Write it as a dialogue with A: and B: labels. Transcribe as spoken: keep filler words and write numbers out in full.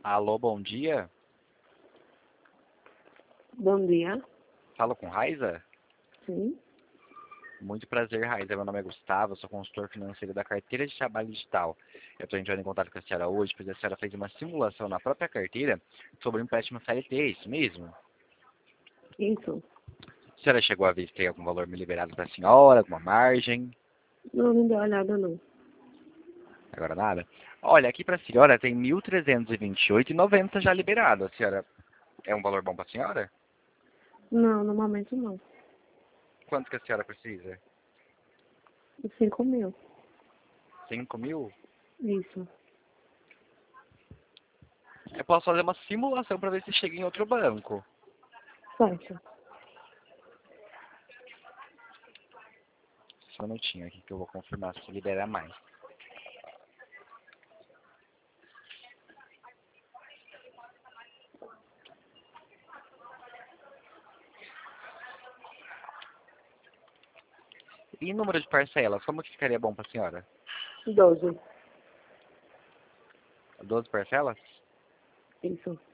A: Alô, bom dia.
B: Bom dia.
A: Falo com Raiza?
B: Sim.
A: Muito prazer, Raiza. Meu nome é Gustavo, sou consultor financeiro da carteira de trabalho digital. Eu estou entrando em contato com a senhora hoje, pois a senhora fez uma simulação na própria carteira sobre um empréstimo C L T, é isso mesmo?
B: Isso.
A: A senhora chegou a ver se tem algum valor me liberado para a senhora, alguma margem?
B: Não, não deu olhada não.
A: Agora nada? Olha, aqui para a senhora tem mil trezentos e vinte e oito reais e noventa centavos já liberado. A senhora é um valor bom para a senhora?
B: Não, no momento não.
A: Quanto que a senhora precisa?
B: Cinco mil.
A: Cinco mil?
B: Isso.
A: Eu posso fazer uma simulação para ver se chega em outro banco.
B: Certo.
A: Só um minutinho aqui que eu vou confirmar se libera mais. E número de parcelas, como que ficaria bom para a senhora?
B: Doze.
A: doze parcelas?
B: Isso.